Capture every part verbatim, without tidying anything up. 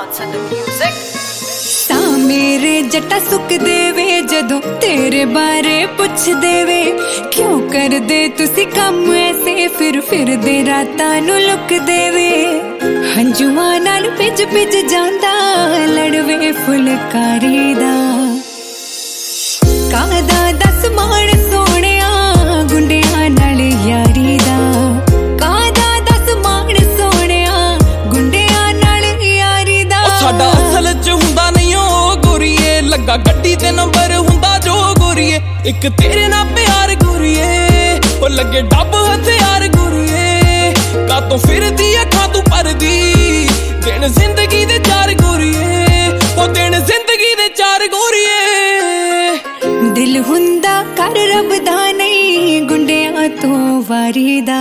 bounce in the music. सा मेरे जटा सुक देवे जदों तेरे बारे पुछ देवे क्यों कर दे तुसी कम ऐसे फिर फिर दे रातां नू लुक देवे हंजुआं नाल पिज पिज जांदा लड़वे फुलकारी दा कादा दस मान सोहणिया गुंडियां नाल यारी दा कादा दस मान सोहणिया गुंडियां नाल यारी दा साडा असल च हुंदा नहीं ओ गोरीए लगा गड्डी ते नंबर हुंदा जो गोरीए एक तेरे नाल प्यार गोरीए ओ लगे डब हथियार गोरीए कातों फिरदी अखां तू परदी दिन जिंदगी दे चार गोरीए ओ दिन जिंदगी दे चार गोरीए दिल हुंदा कर रब दा नहीं गुंडियां तो वारी दा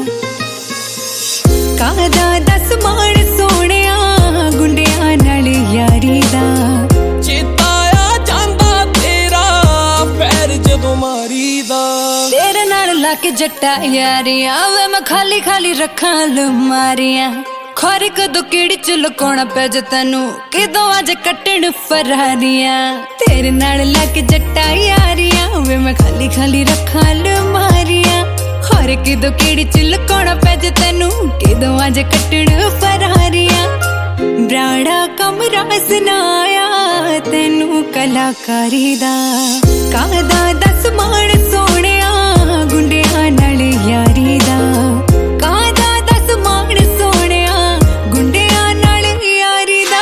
कादा दस मान सोहणिया गुंडियां नाल यारी दा चेता आ जांदा तेरा पैर जदों मारी दा तेरे नाल लाके जट्टा यारियां वे मैं खाली खाली रखां लमारियां खर कदों किड़ी च लुकाउणा पै जे तैनू किदों अज कट्टण फरारियां तेरे नाल लाके जट्टा यारियां वे मैं खाली खाली रखां लमारियां खर किदों किड़ी च लुकाउणा पै जे तैनू किदों अज कट्टण फरारियां ब्राड़ा कमरा सुनाया तैनू कलाकारी दा कादा दस मान सोहणिया गुंडियां नाल यारी दा कादा दस मान सोहणिया गुंडियां नाल यारी दा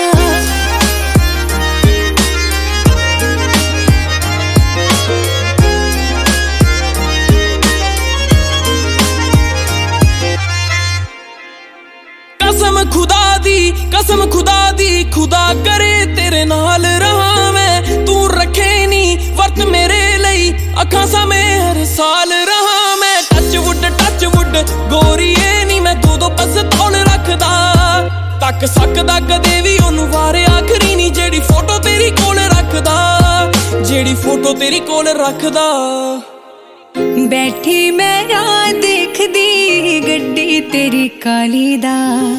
कसम खुदा दी कसम खुदा दी खुदा करे तेरे नाल रहा मैं तू रखे नी वर्त मेरे लई अखां सामे हर साल रहा मैं टच वुड टच वुड गोरीए नी मैं दो दो बस तौल रखदा तक सकदा कदे भी ओनू वारे आखरी नी जेड़ी फोटो तेरी कोल रखदा जेड़ी फोटो तेरी कोल रखदा बैठी मैं राह देखदी गड्डी तेरी काली दा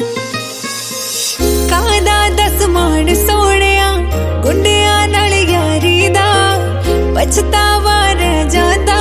कादा दस मान सोहणिया गुंडियां नाल यारी दा पछतावा रह जांदा